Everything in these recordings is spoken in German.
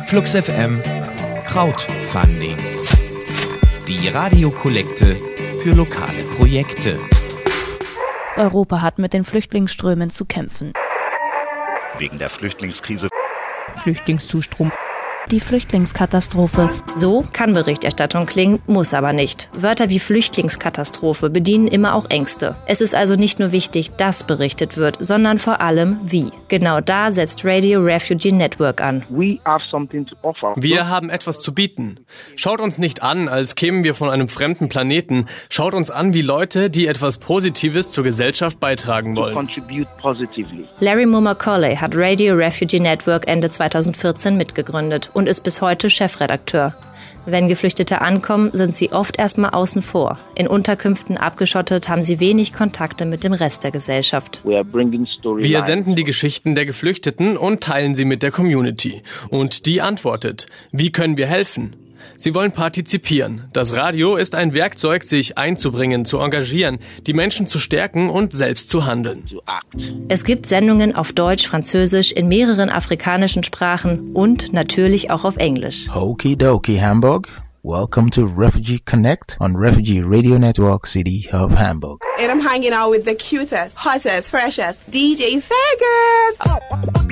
Flux FM Crowdfunding. Die Radiokollekte für lokale Projekte. Europa hat mit den Flüchtlingsströmen zu kämpfen. Wegen der Flüchtlingskrise. Flüchtlingszustrom. Die Flüchtlingskatastrophe. So kann Berichterstattung klingen, muss aber nicht. Wörter wie Flüchtlingskatastrophe bedienen immer auch Ängste. Es ist also nicht nur wichtig, dass berichtet wird, sondern vor allem wie. Genau da setzt Radio Refugee Network an. Wir haben etwas zu bieten. Schaut uns nicht an, als kämen wir von einem fremden Planeten. Schaut uns an wie Leute, die etwas Positives zur Gesellschaft beitragen wollen. Larry Moore-Macaulay hat Radio Refugee Network Ende 2014 mitgegründet und ist bis heute Chefredakteur. Wenn Geflüchtete ankommen, sind sie oft erstmal außen vor. In Unterkünften abgeschottet haben sie wenig Kontakte mit dem Rest der Gesellschaft. Wir senden die Geschichten der Geflüchteten und teilen sie mit der Community. Und die antwortet: Wie können wir helfen? Sie wollen partizipieren. Das Radio ist ein Werkzeug, sich einzubringen, zu engagieren, die Menschen zu stärken und selbst zu handeln. Es gibt Sendungen auf Deutsch, Französisch, in mehreren afrikanischen Sprachen und natürlich auch auf Englisch. Okidoki Hamburg. Welcome to Refugee Connect on Refugee Radio Network City of Hamburg. And I'm hanging out with the cutest, hottest, freshest DJ Fergus.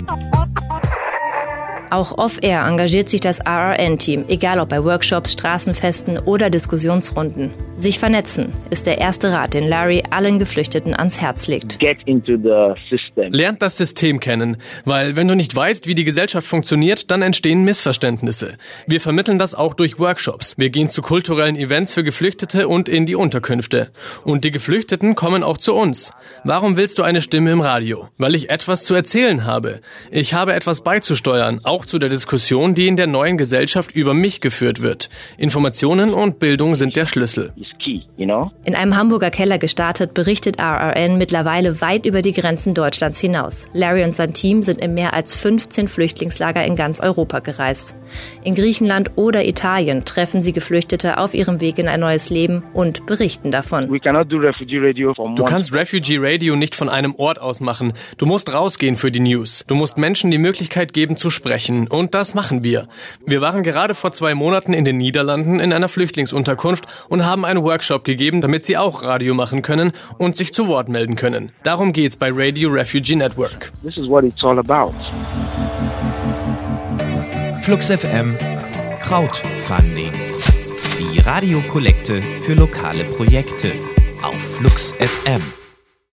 Auch off-air engagiert sich das RRN-Team, egal ob bei Workshops, Straßenfesten oder Diskussionsrunden. Sich vernetzen ist der erste Rat, den Larry allen Geflüchteten ans Herz legt. Lernt das System kennen, weil wenn du nicht weißt, wie die Gesellschaft funktioniert, dann entstehen Missverständnisse. Wir vermitteln das auch durch Workshops. Wir gehen zu kulturellen Events für Geflüchtete und in die Unterkünfte. Und die Geflüchteten kommen auch zu uns. Warum willst du eine Stimme im Radio? Weil ich etwas zu erzählen habe. Ich habe etwas beizusteuern, auch zu der Diskussion, die in der neuen Gesellschaft über mich geführt wird. Informationen und Bildung sind der Schlüssel. In einem Hamburger Keller gestartet, berichtet RRN mittlerweile weit über die Grenzen Deutschlands hinaus. Larry und sein Team sind in mehr als 15 Flüchtlingslager in ganz Europa gereist. In Griechenland oder Italien treffen sie Geflüchtete auf ihrem Weg in ein neues Leben und berichten davon. Du kannst Refugee Radio nicht von einem Ort aus machen. Du musst rausgehen für die News. Du musst Menschen die Möglichkeit geben zu sprechen. Und das machen wir. Wir waren gerade vor 2 Monaten in den Niederlanden in einer Flüchtlingsunterkunft und haben einen Workshop gegeben, damit sie auch Radio machen können und sich zu Wort melden können. Darum geht's bei Radio Refugee Network. This is what it's all about. Flux FM Crowdfunding. Die Radiokollekte für lokale Projekte auf Flux FM.